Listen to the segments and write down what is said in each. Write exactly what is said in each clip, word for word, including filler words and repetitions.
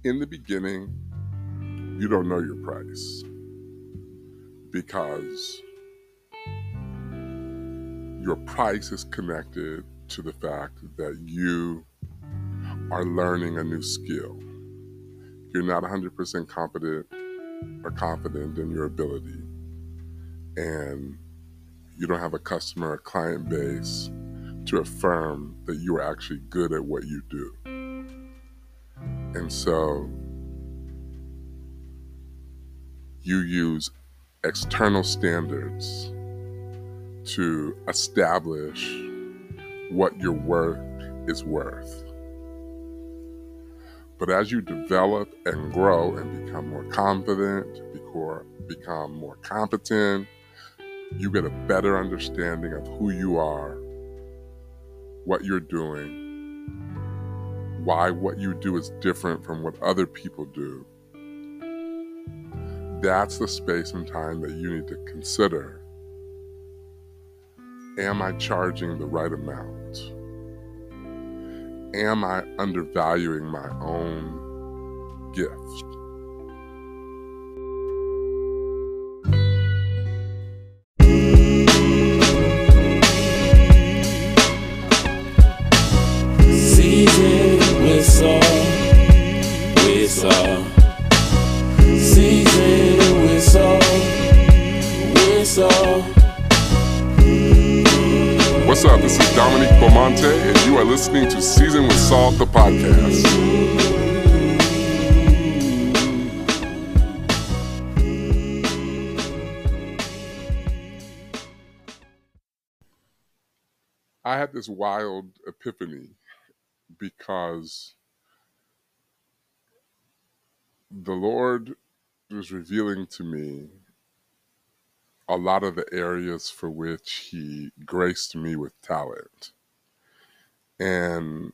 In the beginning, you don't know your price because your price is connected to the fact that you are learning a new skill. You're not one hundred percent competent or confident in your ability, and you don't have a customer or client base to affirm that you are actually good at what you do. And so you use external standards to establish what your work is worth. But as you develop and grow and become more confident, become more competent, you get a better understanding of who you are, what you're doing, why what you do is different from what other people do. That's the space and time that you need to consider. Am I charging the right amount? Am I undervaluing my own gift? Season with salt, with salt. Season with salt, with salt. What's up? This is Dominique Beaumonte, and you are listening to Season with Salt, the podcast. I had this wild epiphany because the Lord was revealing to me a lot of the areas for which He graced me with talent. And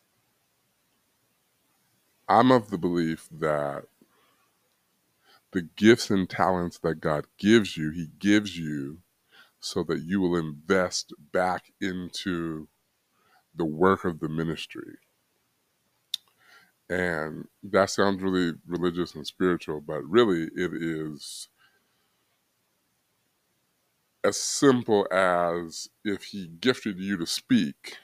I'm of the belief that the gifts and talents that God gives you, He gives you so that you will invest back into the work of the ministry. And that sounds really religious and spiritual, but really it is as simple as if He gifted you to speak,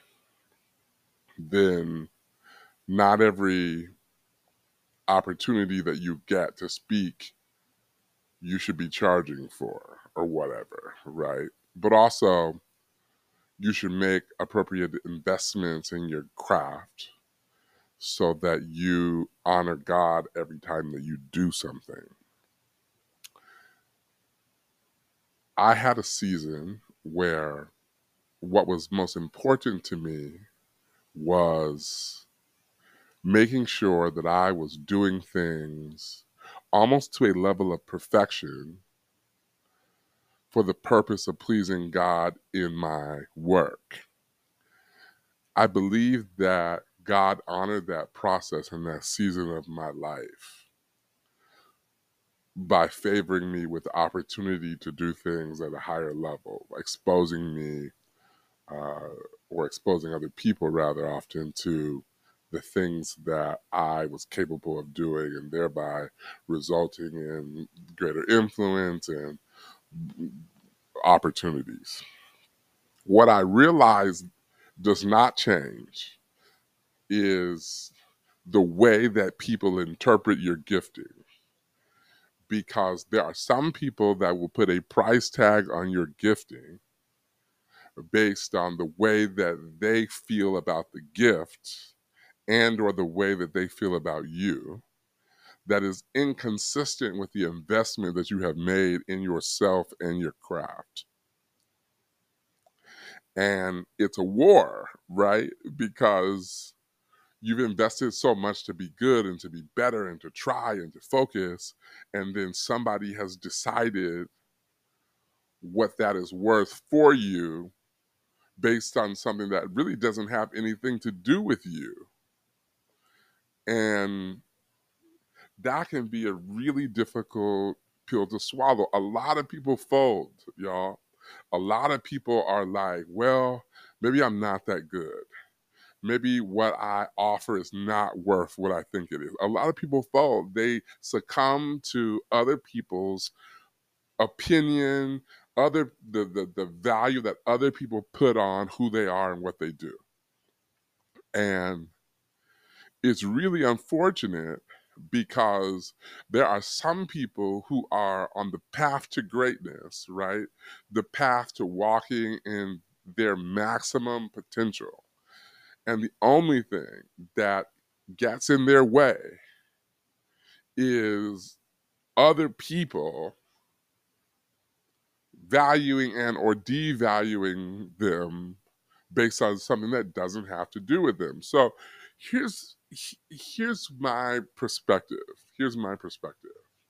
then not every opportunity that you get to speak you should be charging for or whatever, right? But also you should make appropriate investments in your craft so that you honor God every time that you do something. I had a season where what was most important to me was making sure that I was doing things almost to a level of perfection for the purpose of pleasing God in my work. I believe that God honored that process in that season of my life by favoring me with the opportunity to do things at a higher level, exposing me uh, or exposing other people rather often to the things that I was capable of doing, and thereby resulting in greater influence and opportunities. What I realized does not change is the way that people interpret your gifting. Because there are some people that will put a price tag on your gifting based on the way that they feel about the gift and or the way that they feel about you, that is inconsistent with the investment that you have made in yourself and your craft. And it's a war, right? Because you've invested so much to be good and to be better and to try and to focus, and then somebody has decided what that is worth for you based on something that really doesn't have anything to do with you. And that can be a really difficult pill to swallow. A lot of people fold, y'all. A lot of people are like, well, maybe I'm not that good. maybe what I offer is not worth what I think it is. A lot of people fold. They succumb to other people's opinion, other the, the the value that other people put on who they are and what they do. And it's really unfortunate because there are some people who are on the path to greatness, right? The path to walking in their maximum potential. And the only thing that gets in their way is other people valuing and or devaluing them based on something that doesn't have to do with them. So here's here's my perspective. Here's my perspective.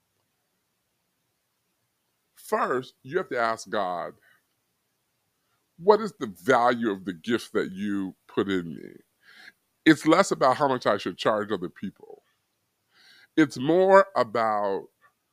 First, you have to ask God, what is the value of the gift that you put in me? It's less about how much I should charge other people. It's more about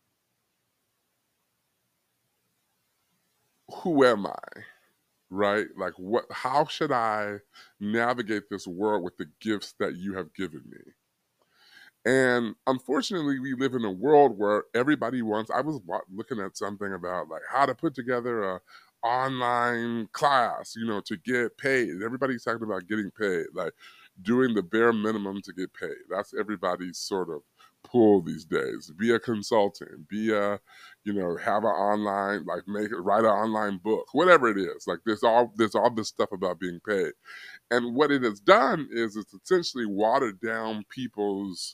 who am I? Right? Like what how should I navigate this world with the gifts that you have given me? And unfortunately, we live in a world where everybody wants. I was looking at something about like how to put together a online class, you know, to get paid. Everybody's talking about getting paid, like doing the bare minimum to get paid. That's everybody's sort of pull these days. Be a consultant, be a, you know, have an online, like make it, write an online book, whatever it is. Like there's all there's all this stuff about being paid, and what it has done is it's essentially watered down people's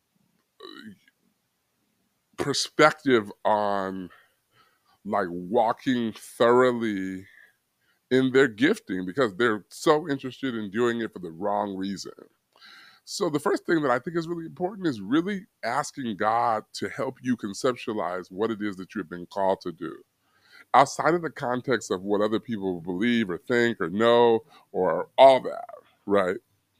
perspective on like walking thoroughly in their gifting because they're so interested in doing it for the wrong reason. So the first thing that I think is really important is really asking God to help you conceptualize what it is that you have been called to do. Outside of the context of what other people believe or think or know or all that, right?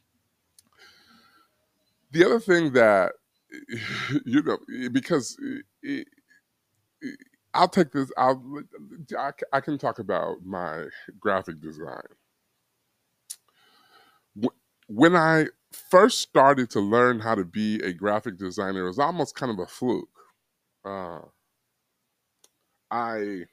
The other thing that, you know, because it, it, I'll take this. I'll. I, I can talk about my graphic design. When I first started to learn how to be a graphic designer, it was almost kind of a fluke. Uh, I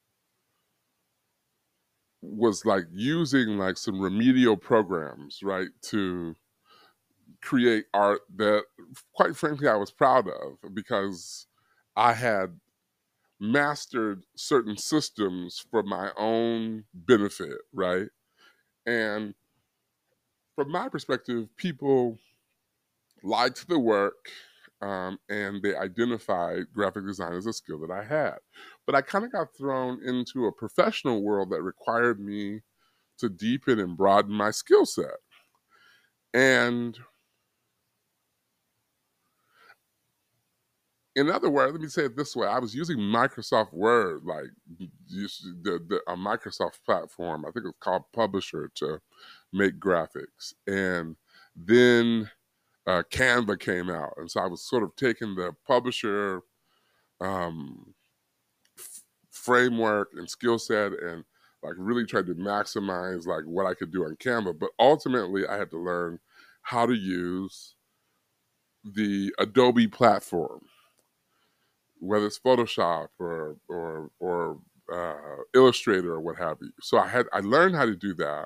was like using like some remedial programs, right, to create art that, quite frankly, I was proud of because I had mastered certain systems for my own benefit, right? And from my perspective, people liked the work um, and they identified graphic design as a skill that I had. But I kind of got thrown into a professional world that required me to deepen and broaden my skill set. And in other words, let me say it this way: I was using Microsoft Word, like the, the, a Microsoft platform. I think it was called Publisher, to make graphics. And then uh, Canva came out, and so I was sort of taking the Publisher um, f- framework and skill set, and like really tried to maximize like what I could do on Canva. But ultimately, I had to learn how to use the Adobe platform, whether it's Photoshop or or or uh, Illustrator or what have you. So I had I learned how to do that,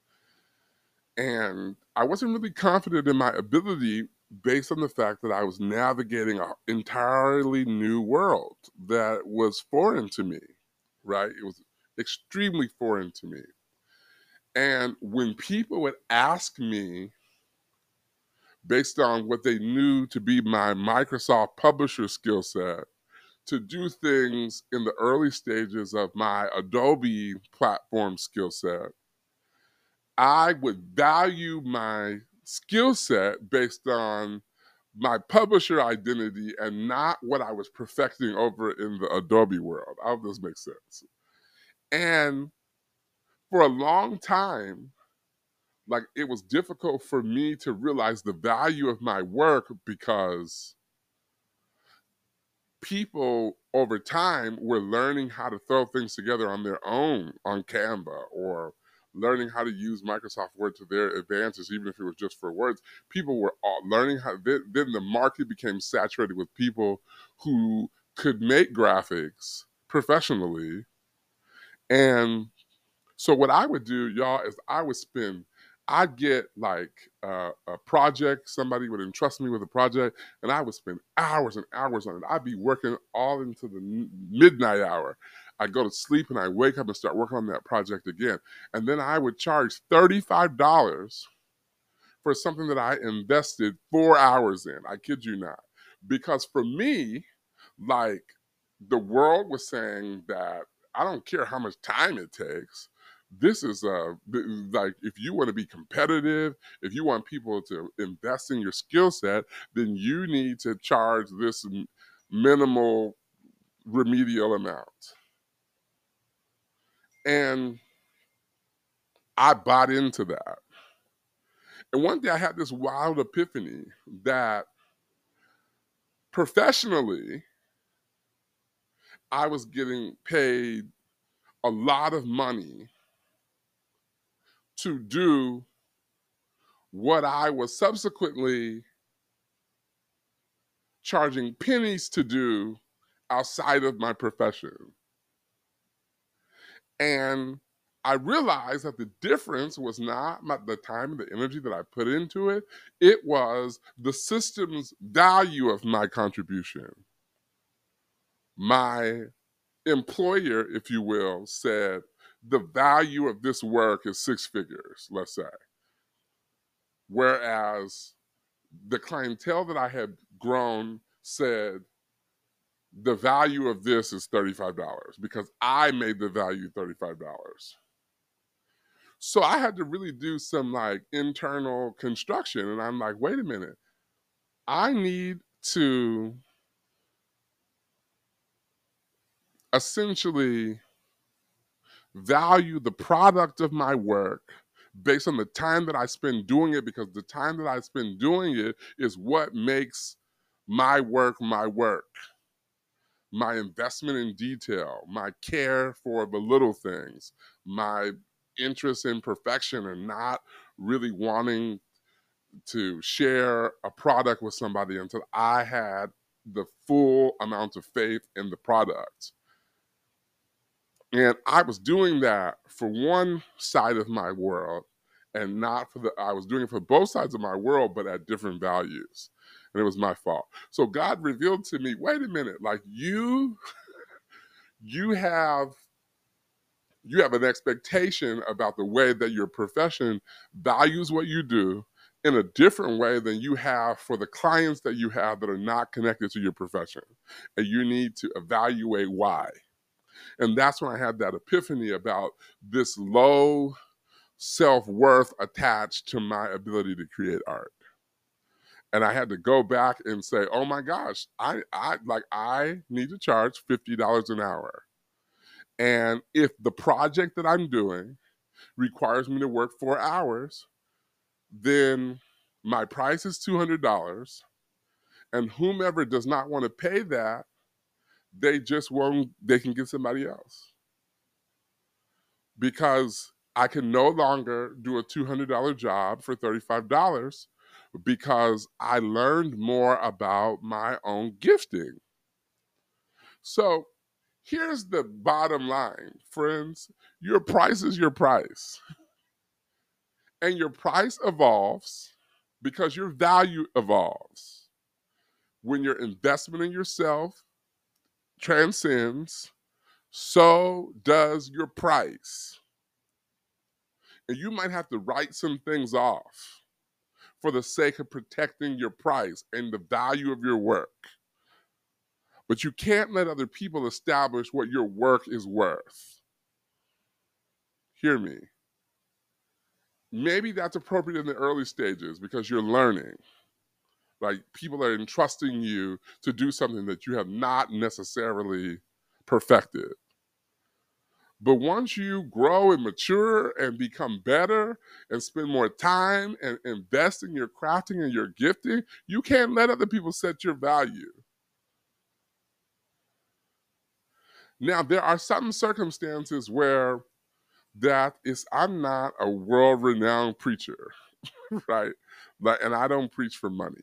and I wasn't really confident in my ability based on the fact that I was navigating an entirely new world that was foreign to me. Right? It was extremely foreign to me. And when people would ask me, based on what they knew to be my Microsoft Publisher skill set, to do things in the early stages of my Adobe platform skill set, I would value my skill set based on my publisher identity and not what I was perfecting over in the Adobe world. I hope this makes sense. And for a long time, like it was difficult for me to realize the value of my work because people over time were learning how to throw things together on their own on Canva or learning how to use Microsoft Word to their advantage, even if it was just for words. People were all learning how, then, then the market became saturated with people who could make graphics professionally. And so what I would do, y'all, is I would spend, I'd get like uh, a project, somebody would entrust me with a project, and I would spend hours and hours on it. I'd be working all into the midnight hour. I'd go to sleep and I'd wake up and start working on that project again. And then I would charge thirty-five dollars for something that I invested four hours in. I kid you not. Because for me, like, the world was saying that I don't care how much time it takes. This is uh like, if you want to be competitive, if you want people to invest in your skill set, then you need to charge this minimal remedial amount. And I bought into that. And one day I had this wild epiphany that professionally, I was getting paid a lot of money to do what I was subsequently charging pennies to do outside of my profession. And I realized that the difference was not my, the time and the energy that I put into it, it was the system's value of my contribution. My employer, if you will, said the value of this work is six figures, let's say. Whereas the clientele that I had grown said the value of this is thirty-five dollars because I made the value thirty-five dollars. So I had to really do some like internal construction, and I'm like, wait a minute, I need to essentially value the product of my work based on the time that I spend doing it, because the time that I spend doing it is what makes my work my work. My investment in detail, my care for the little things, my interest in perfection and not really wanting to share a product with somebody until I had the full amount of faith in the product. And I was doing that for one side of my world and not for the, I was doing it for both sides of my world, but at different values. And it was my fault. So God revealed to me, wait a minute, like you, you have, you have an expectation about the way that your profession values what you do in a different way than you have for the clients that you have that are not connected to your profession. And you need to evaluate why. And that's when I had that epiphany about this low self-worth attached to my ability to create art. And I had to go back and say, oh my gosh, I, I like I need to charge fifty dollars an hour. And if the project that I'm doing requires me to work four hours, then my price is two hundred dollars. And whomever does not want to pay that, they just won't, they can get somebody else. Because I can no longer do a two hundred dollar job for thirty-five dollars because I learned more about my own gifting. So here's the bottom line, friends. Your price is your price. And your price evolves because your value evolves. When your investment in yourself transcends, so does your price. And you might have to write some things off for the sake of protecting your price and the value of your work. But you can't let other people establish what your work is worth. Hear me. Maybe that's appropriate in the early stages because you're learning. Like, people are entrusting you to do something that you have not necessarily perfected. But once you grow and mature and become better and spend more time and invest in your crafting and your gifting, you can't let other people set your value. Now, there are some circumstances where that is, I'm not a world-renowned preacher, right? Like, and I don't preach for money.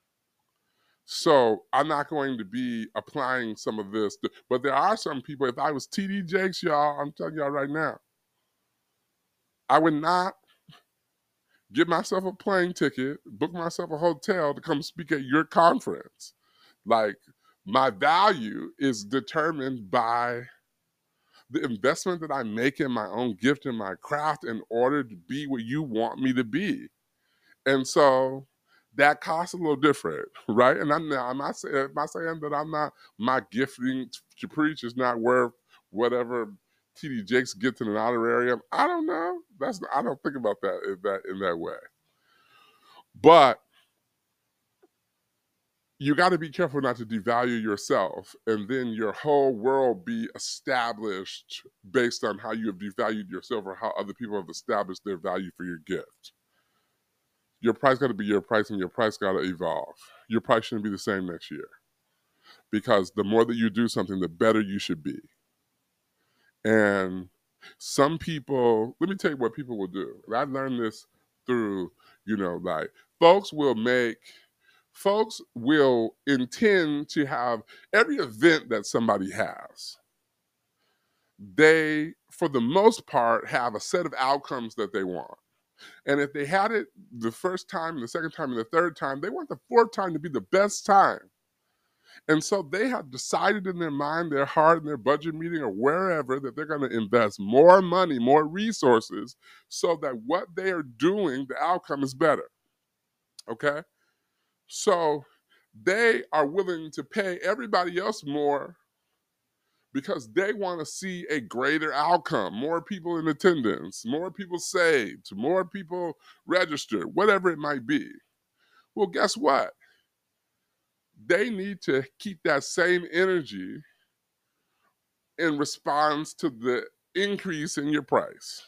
So I'm not going to be applying some of this. To, but there are some people, if I was T D Jakes, y'all, I'm telling y'all right now, I would not get myself a plane ticket, book myself a hotel to come speak at your conference. Like, my value is determined by the investment that I make in my own gift and my craft in order to be what you want me to be. And so that costs a little different, right? And I'm not, I'm not, saying, I'm not saying that I'm not, my gifting to preach is not worth whatever T D Jakes gets in an honorarium. I don't know. That's I don't think about that in that in that way. But you got to be careful not to devalue yourself and then your whole world be established based on how you have devalued yourself or how other people have established their value for your gift. Your price got to be your price, and your price got to evolve. Your price shouldn't be the same next year, because the more that you do something, the better you should be. And some people, let me tell you what people will do. And I learned this through, you know, like folks will make, folks will intend to have every event that somebody has. They, for the most part, have a set of outcomes that they want. And if they had it the first time, the second time, and the third time, they want the fourth time to be the best time. And so they have decided in their mind, their heart, in their budget meeting or wherever that they're going to invest more money, more resources, so that what they are doing, the outcome is better. Okay? So they are willing to pay everybody else more because they want to see a greater outcome, more people in attendance, more people saved, more people registered, whatever it might be. Well, guess what? They need to keep that same energy in response to the increase in your price.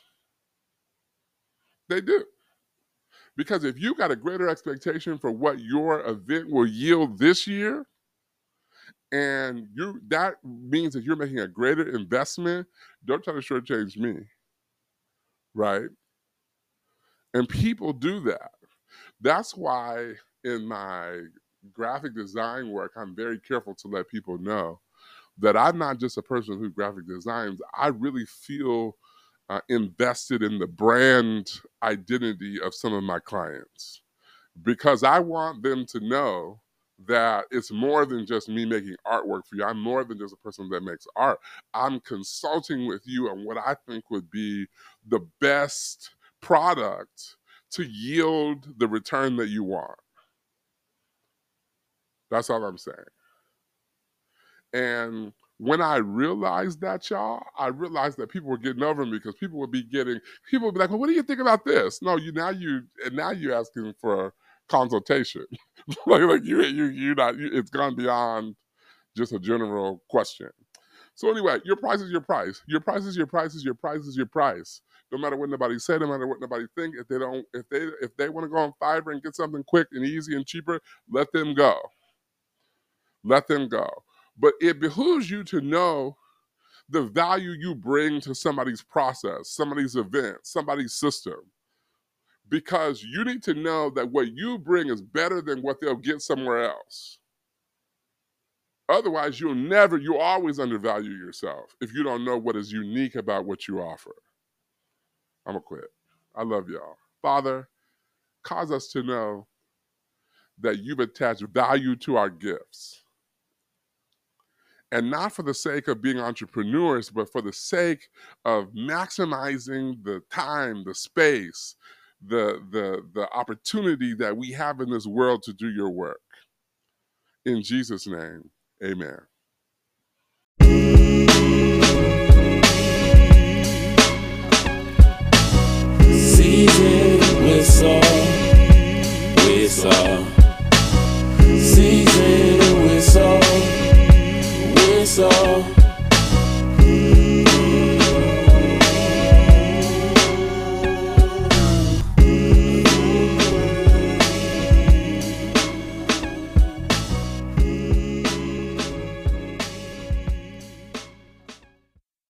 They do. Because if you got a greater expectation for what your event will yield this year, and you that means that you're making a greater investment, don't try to shortchange me, right? And people do that. That's why in my graphic design work, I'm very careful to let people know that I'm not just a person who graphic designs. I really feel uh, invested in the brand identity of some of my clients, because I want them to know that it's more than just me making artwork for you. I'm more than just a person that makes art. I'm consulting with you on what I think would be the best product to yield the return that you want. That's all I'm saying. And when I realized that, y'all, I realized that people were getting over me, because people would be getting, people would be like, well, what do you think about this? No, you now you and now you're asking for consultation. like, like you you you not you, it's gone beyond just a general question. So anyway, your price is your price. Your price is your price is your price is your price. No matter what nobody say, no matter what nobody think, if they don't, if they if they want to go on Fiverr and get something quick and easy and cheaper, let them go. Let them go. But it behooves you to know the value you bring to somebody's process, somebody's event, somebody's system. Because you need to know that what you bring is better than what they'll get somewhere else. Otherwise, you'll never, you always undervalue yourself if you don't know what is unique about what you offer. I'm going to quit. I love y'all. Father, cause us to know that you've attached value to our gifts. And not for the sake of being entrepreneurs, but for the sake of maximizing the time, the space, the, the, the opportunity that we have in this world to do your work. In Jesus' name, amen.